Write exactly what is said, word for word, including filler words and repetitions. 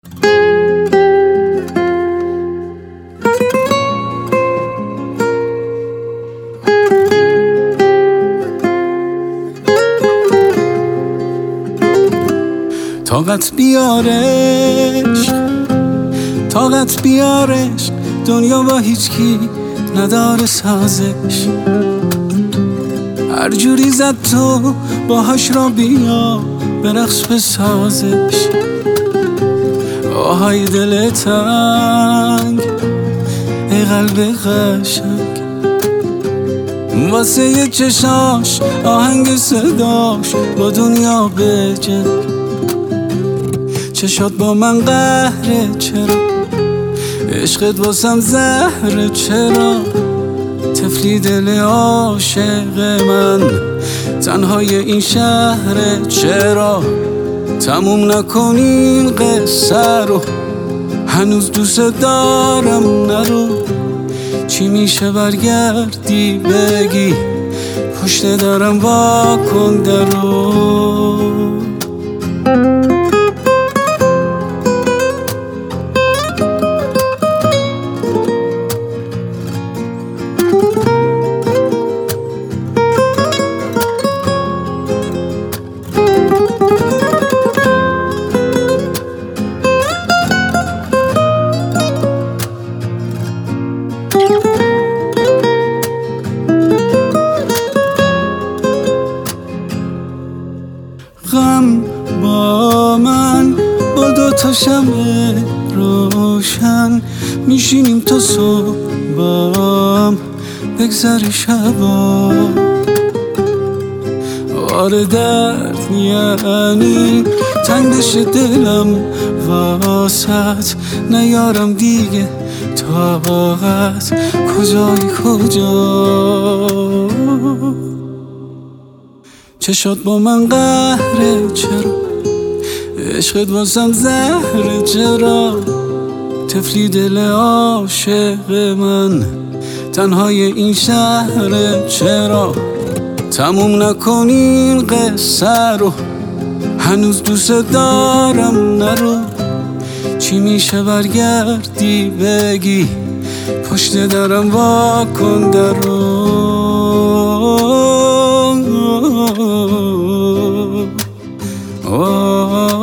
طاقت بیارش طاقت بیارش دنیا با هیچ کی نداره سازش. هر جوری زد تو باهاش را بیا برقص بسازش. آهای دل تنگ ای قلب قشنگ، واسه یه چشاش آهنگ صداش با دنیا بجنگ. چشات با من قهره چرا، عشقت واسم زهره چرا، طفلی دل عاشق من تنهای این شهره چرا. تموم نکنین قصه رو، هنوز دوست دارم نرو. چی میشه برگردی بگی پشت درم واکن درو. غم با من با دوتا شمع روشن میشینیم تا صبح بام بگذر شبا. آره درد یعنی تنگ بشه دلم واسط، نیارم دیگه طاقت. کجایی کجا، چشات با من قهره چرا، عشقت واسم زهره چرا، طفلی دل عاشق من تنهای این شهره چرا. تموم نکنین قصه رو، هنوز دوست دارم نرو. چی میشه برگردی بگی پشت درم واکن درو.